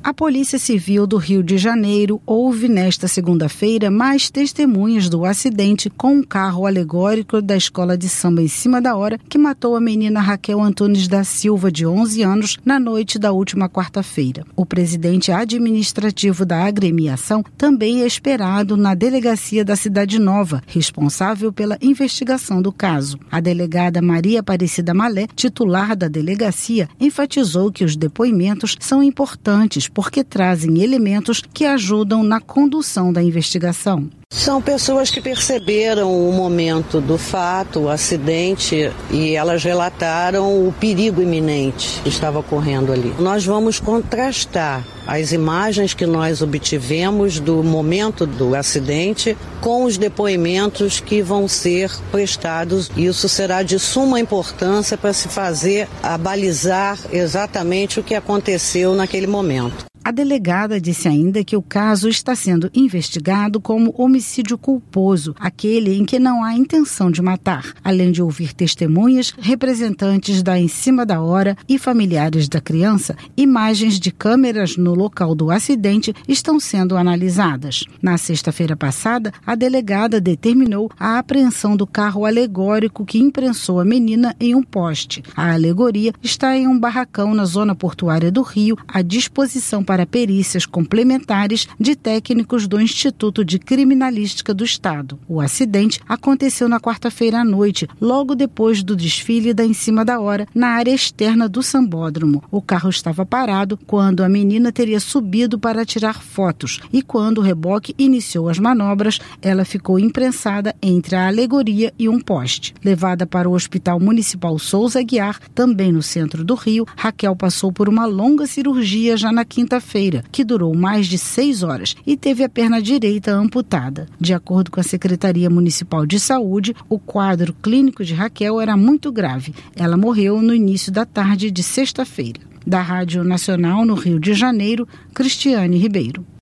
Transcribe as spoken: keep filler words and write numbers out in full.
A Polícia Civil do Rio de Janeiro houve nesta segunda-feira mais testemunhas do acidente com um carro alegórico da escola de samba Em Cima da Hora que matou a menina Raquel Antunes da Silva, de onze anos, na noite da última quarta-feira. O presidente administrativo da agremiação também é esperado na delegacia da Cidade Nova, responsável pela investigação do caso. A delegada Maria Aparecida Malé, titular da delegacia, enfatizou que os depoimentos são importantes porque trazem elementos que ajudam na condução da investigação. São pessoas que perceberam o momento do fato, o acidente, e elas relataram o perigo iminente que estava ocorrendo ali. Nós vamos contrastar as imagens que nós obtivemos do momento do acidente com os depoimentos que vão ser prestados. Isso será de suma importância para se fazer, abalizar exatamente o que aconteceu naquele momento. A delegada disse ainda que o caso está sendo investigado como homicídio culposo, aquele em que não há intenção de matar. Além de ouvir testemunhas, representantes da Em Cima da Hora e familiares da criança, imagens de câmeras no local do acidente estão sendo analisadas. Na sexta-feira passada, a delegada determinou a apreensão do carro alegórico que imprensou a menina em um poste. A alegoria está em um barracão na zona portuária do Rio, à disposição para para perícias complementares de técnicos do Instituto de Criminalística do Estado. O acidente aconteceu na quarta-feira à noite, logo depois do desfile da Em Cima da Hora, na área externa do sambódromo. O carro estava parado quando a menina teria subido para tirar fotos e quando o reboque iniciou as manobras, ela ficou imprensada entre a alegoria e um poste. Levada para o Hospital Municipal Souza Aguiar, também no centro do Rio, Raquel passou por uma longa cirurgia já na quinta-feira, que durou mais de seis horas e teve a perna direita amputada. De acordo com a Secretaria Municipal de Saúde, o quadro clínico de Raquel era muito grave. Ela morreu no início da tarde de sexta-feira. Da Rádio Nacional no Rio de Janeiro, Cristiane Ribeiro.